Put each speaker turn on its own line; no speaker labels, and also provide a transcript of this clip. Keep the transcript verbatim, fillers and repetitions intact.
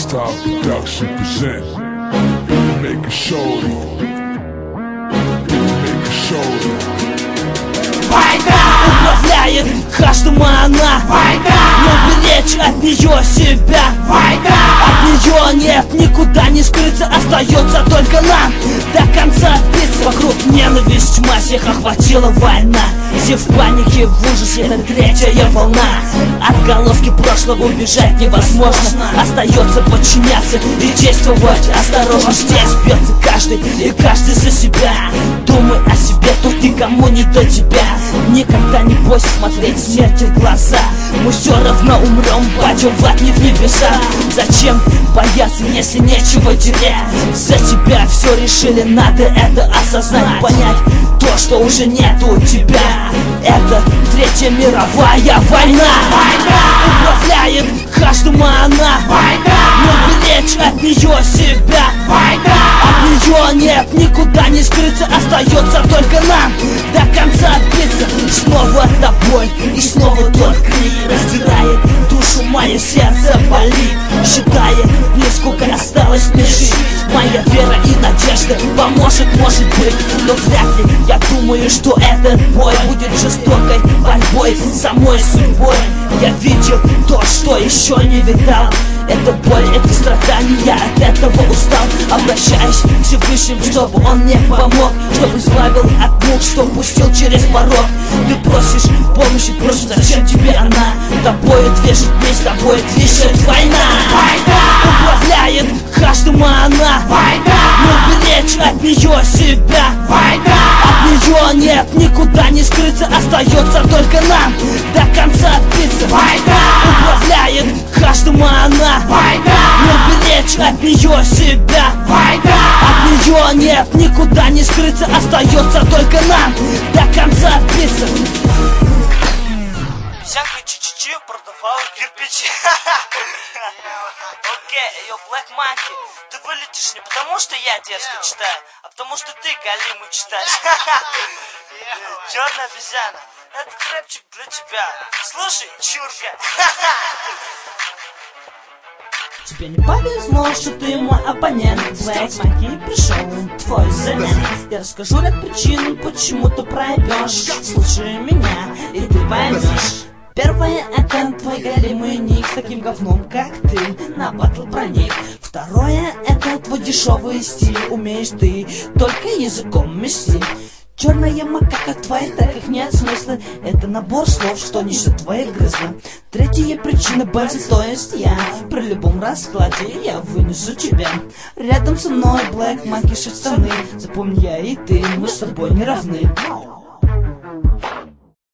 Lifestyle Production present Make a Shorty Make a Shorty.
Война! Управляет каждому она. Война! Не уберечь от нее себя. Война! От нее нет, никуда не скрыться. Остается только нам до конца биться. Вокруг ненависть, тьма, всех охватила война. Все в панике, в ужасе, это третья волна. Отголоски прошлого убежать невозможно. Остается подчиняться и действовать осторожно. Здесь бьется каждый, и каждый за себя. Думай о себе, тут никому не до тебя. Никогда не бойся смотреть смерти в глаза. Мы все равно умрем, пойдем в ад, не в небеса. Зачем бояться, если нечего терять? За тебя все решили, надо это осознать. Понять то, что уже нету у тебя. Это Третья мировая война. Война! Управляет каждому она. Война! Не уберечь от нее себя. Война! От нее нет, никуда не скрыться. Остается только нам до конца биться. Снова та боль и снова тот крик. Раздирает душу, мое сердце болит. Считая дни, сколько осталось мне жить. Моя вера и надежда поможет, может быть. Но вряд ли, я думаю, что этот бой будет жестокой борьбой с самой судьбой. Я видел то, что еще не видал. Это боль, это страдания, я от этого устал. Обращаюсь к Всевышнему, чтобы он мне помог, чтобы избавил от мук, что пустил через порог. Ты просишь помощи, просишь, зачем тебе она? Тобою движет месть, тобою движет война. Война! Управляет каждому она. Война! Не уберечь от нее себя. Война! От нее нет, никуда не скрыться. Остается только нам до конца биться. Война! Управляет каждому она. Война! Не уберечь от нее себя. Война! От нее нет, никуда не скрыться. Остается только нам до конца биться.
Овсянка чи-чи-чи продавала кирпичи. Окей, йо, Black Monkey, ты вылетишь не потому, что я дерзко читаю, а потому, что ты галиму читаешь. Черная обезьяна, это рэпчик для тебя. Слушай, чурка.
Тебе не повезло, что ты мой оппонент. Black Monkey пришел твой замен. Я расскажу ряд причин, почему ты проебешь. Слушай меня, и ты поймешь. Первое — это твой голимый ник с таким говном, как ты, на батл проник. Второе — это твой дешевый стиль. Умеешь ты только языком мести. Черная макака в твоих треках нет смысла. Это набор слов, что несет твои грызлы. Третья причина бензин, то есть я. При любом раскладе я вынесу тебя. Рядом со мной Black Monkey шесть штаны. Запомни, я и ты, мы с тобой не равны.